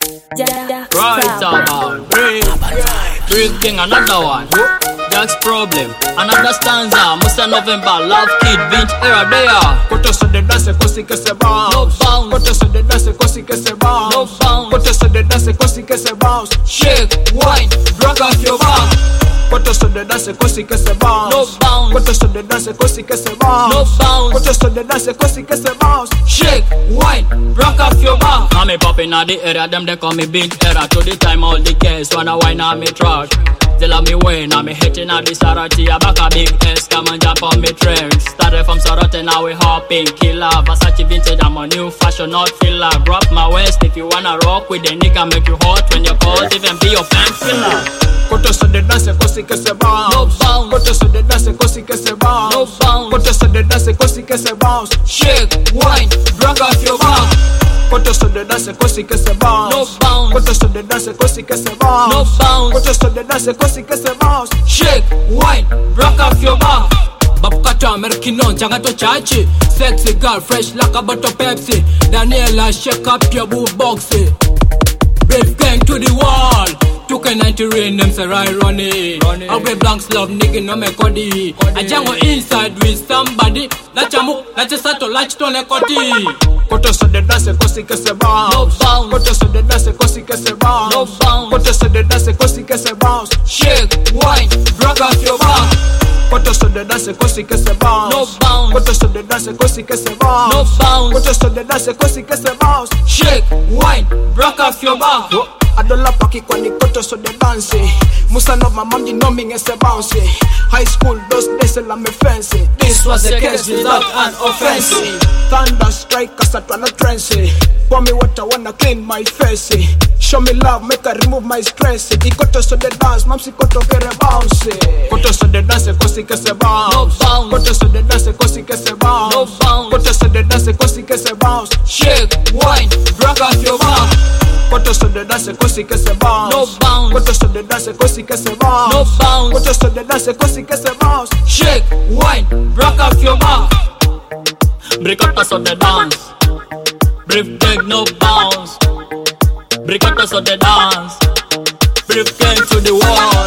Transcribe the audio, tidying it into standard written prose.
Right about Break King, another one. Jack's Problem, another stanza. Musa November, Love Kid, Vince Era, they are. Koto so de danse kosi que se bounce. No bounce. Koto so de danse kosi que se bounce. No bounce. Koto so de danse kosi que se bounce. Shake, wine, rock off your back. Koto so de danse kosi que se bounce. No bounce. Koto so de danse kosi que se bounce. No bounce. Koto so de danse kosi que se bounce. Shake, wine, rock off your back. I'm a poppin' at the area, them they call me Big Era. To the time all the case, wanna wine on me trash. Tell me when I'm hitting at the Sarati, I back a big S, come and jump on me trends. Started from Sarati, now we hopping, killer. Versace vintage, I'm a new fashion, not filler. Drop my waist if you wanna rock with the nigga, make you hot when you're cold, even be your fan filler. Koto so de danse kosi que se bounce. No bounce. Koto so de danse kosi que se bounce. No bounce. Koto so de danse kosi que se bounce. Shake, wine, rock off your back. Koto so de danse kosi que se bounce. No bounce. Koto so de danse kosi que se bounce. No bounce. Koto so de danse kosi que se bounce. Shake, wine, rock off your back. Babukato Americano, Jangato Chachi. Sexy girl, fresh like a bottle Pepsi. Daniela, shake up your boob boxy. Brave gang to the wall. 2K90 rain, them say right running. I wear blanks love, nigga, no me kodi. I jango inside with somebody. That's a move, that's a sato, latch to ne koti. Koto so de danse kosi que se bounce. No bounce. Koto so de danse kosi que se bounce. No bounce. Koto so de danse kosi que se bounce. Shake, wine, rock off your back. Koto so de danse kosi que se bounce. No bounce. Koto so de danse kosi que se bounce. No bounce. Koto so de danse kosi que se bounce. Shake, wine, rock off your back. Adola paki kwa ni koto so de danse. Musa no my mom, you know me as a bounce. High school those days la me fancy. This was a case without an offense. Thunder strike cause I tryna trance. Pour me water wanna clean my face. Show me love, make I remove my stress. I koto so de dance, mam si koto kere bounce. Koto so de danse kosi que se bounce. No bounce. Koto so de danse kosi que se bounce. No bounce. Koto so de danse kosi que se bounce. Shake, wine, rock off your back. Koto so de danse kosi que se bounce. No bounce. Koto so de danse kosi que se bounce. No bounce. Koto so de danse kosi que se bounce. Shake, wine, rock off your back. Bricotas of the dance. Brief gang, no bounce. Bricotas of the dance. Brief gang to the wall.